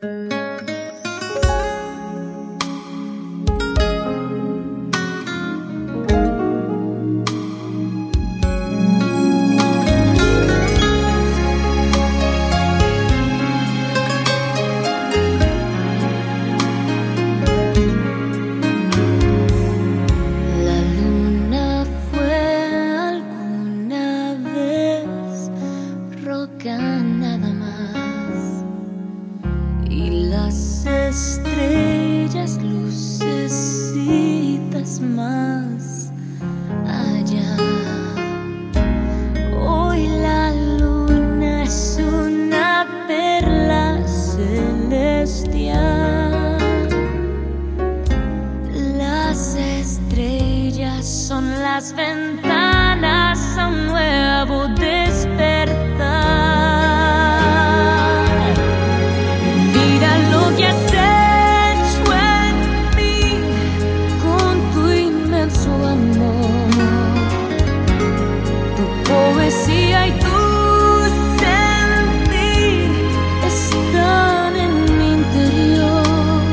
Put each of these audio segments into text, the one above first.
Nada más, y las estrellas lucecitas más allá. Hoy la luna es una perla celestial, las estrellas son las ventanas a un nuevo despertar. Poesía y tu sentir están en mi interior.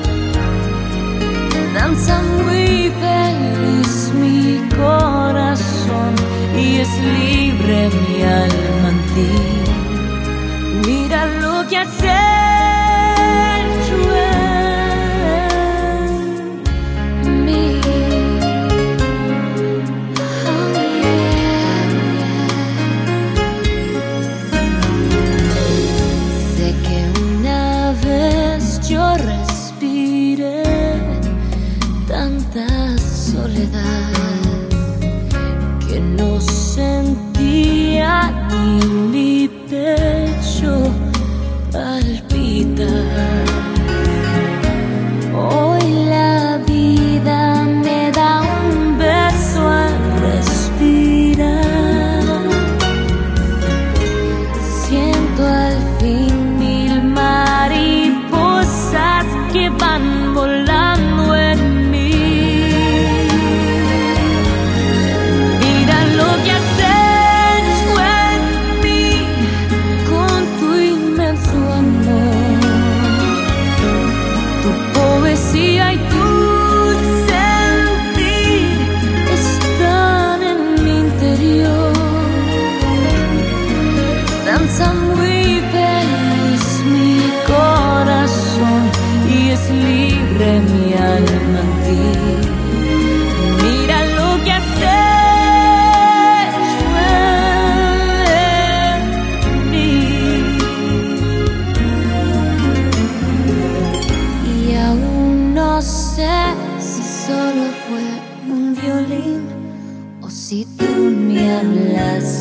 Danza muy feliz mi corazón y es libre mi alma en ti. Mira lo que has hecho en mí. Yo respiré tanta soledad que no sentía y mi pecho palpita. Hoy la vida me da un beso al respirar. Siento al fin mil mariposas que van volando en mí. Mira lo que has hecho en mí con tu inmenso amor. Tu poesía y tu sentir están en mi interior. Danza muy feliz mi corazón y es libre mi alma en ti. Mira lo que has hecho en mí. Y aún no sé si solo fue un violín o si tú me hablas